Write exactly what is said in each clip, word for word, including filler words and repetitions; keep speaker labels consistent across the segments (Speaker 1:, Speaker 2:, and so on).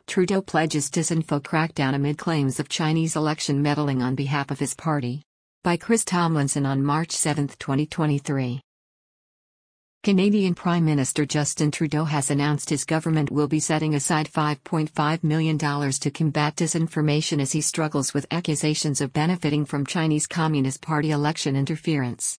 Speaker 1: Trudeau pledges disinfo crackdown amid claims of Chinese election meddling on behalf of his party. By Chris Tomlinson on March seventh, twenty twenty-three. Canadian Prime Minister Justin Trudeau has announced his government will be setting aside five point five million dollars to combat disinformation as he struggles with accusations of benefiting from Chinese Communist Party election interference.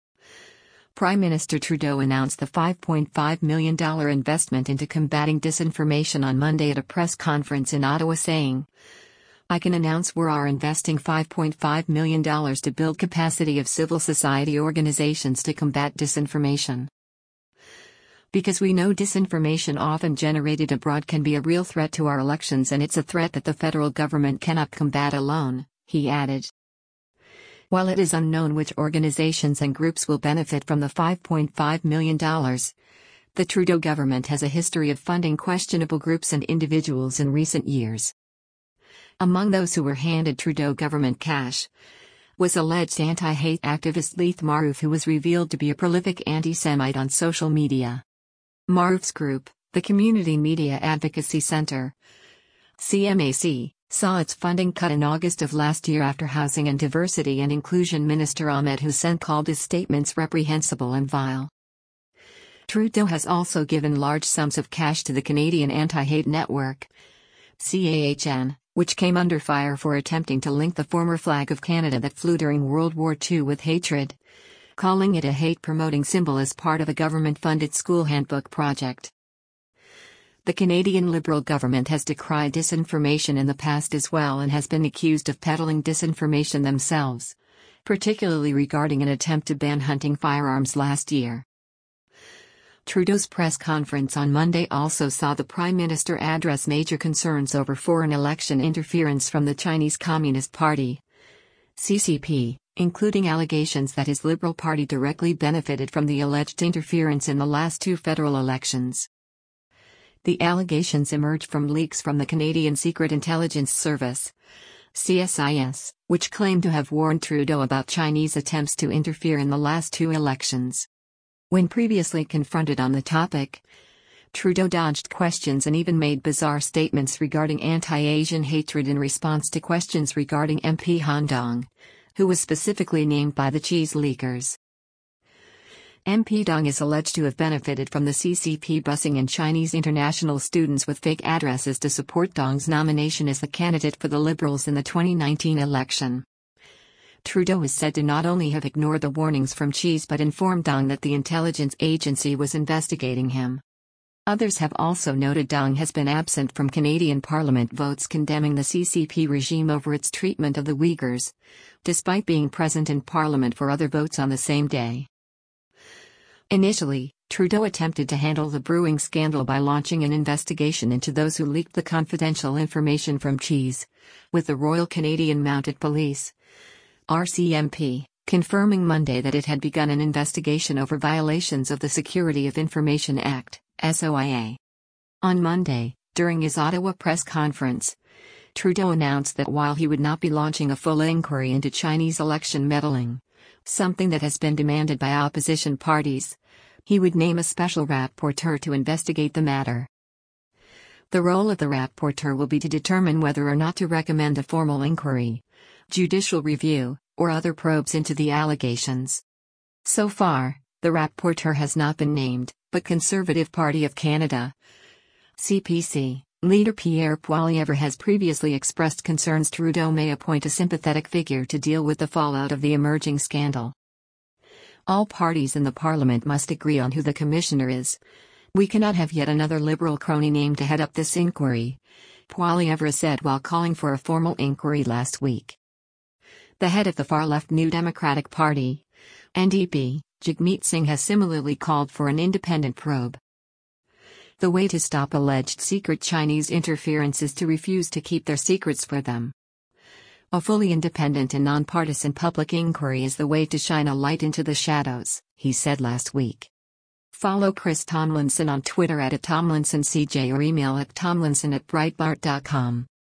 Speaker 1: Prime Minister Trudeau announced the five point five million dollars investment into combating disinformation on Monday at a press conference in Ottawa, saying, "I can announce we are investing five point five million dollars to build capacity of civil society organizations to combat disinformation. Because we know disinformation often generated abroad can be a real threat to our elections, and it's a threat that the federal government cannot combat alone," he added. While it is unknown which organizations and groups will benefit from the five point five million dollars, the Trudeau government has a history of funding questionable groups and individuals in recent years. Among those who were handed Trudeau government cash was alleged anti-hate activist Leith Maroof, who was revealed to be a prolific anti-Semite on social media. Maroof's group, the Community Media Advocacy Centre, C M A C, saw its funding cut in August of last year after Housing and Diversity and Inclusion Minister Ahmed Hussein called his statements reprehensible and vile. Trudeau has also given large sums of cash to the Canadian Anti-Hate Network, C A H N, which came under fire for attempting to link the former flag of Canada that flew during World War Two with hatred, calling it a hate-promoting symbol as part of a government-funded school handbook project. The Canadian Liberal government has decried disinformation in the past as well and has been accused of peddling disinformation themselves, particularly regarding an attempt to ban hunting firearms last year. Trudeau's press conference on Monday also saw the Prime Minister address major concerns over foreign election interference from the Chinese Communist Party, C C P, including allegations that his Liberal Party directly benefited from the alleged interference in the last two federal elections. The allegations emerged from leaks from the Canadian Secret Intelligence Service, C S I S, which claimed to have warned Trudeau about Chinese attempts to interfere in the last two elections. When previously confronted on the topic, Trudeau dodged questions and even made bizarre statements regarding anti-Asian hatred in response to questions regarding M P Han Dong, who was specifically named by the cheese leakers. M P Dong is alleged to have benefited from the C C P busing in Chinese international students with fake addresses to support Dong's nomination as the candidate for the Liberals in the twenty nineteen election. Trudeau is said to not only have ignored the warnings from Cheese but informed Dong that the intelligence agency was investigating him. Others have also noted Dong has been absent from Canadian Parliament votes condemning the C C P regime over its treatment of the Uyghurs, despite being present in Parliament for other votes on the same day. Initially, Trudeau attempted to handle the brewing scandal by launching an investigation into those who leaked the confidential information from Cheese, with the Royal Canadian Mounted Police, R C M P, confirming Monday that it had begun an investigation over violations of the Security of Information Act, S O I A. On Monday, during his Ottawa press conference, Trudeau announced that while he would not be launching a full inquiry into Chinese election meddling, something that has been demanded by opposition parties, he would name a special rapporteur to investigate the matter. The role of the rapporteur will be to determine whether or not to recommend a formal inquiry, judicial review, or other probes into the allegations. So far, the rapporteur has not been named, but Conservative Party of Canada, C P C, leader Pierre Poilievre has previously expressed concerns Trudeau may appoint a sympathetic figure to deal with the fallout of the emerging scandal. All parties in the Parliament must agree on who the commissioner is. We cannot have yet another Liberal crony named to head up this inquiry, Poilievre said while calling for a formal inquiry last week. The head of the far-left New Democratic Party, N D P, Jagmeet Singh has similarly called for an independent probe. The way to stop alleged secret Chinese interference is to refuse to keep their secrets for them. A fully independent and nonpartisan public inquiry is the way to shine a light into the shadows, he said last week. Follow Chris Tomlinson on Twitter at Tomlinson C J or email at tomlinson at breitbart dot com.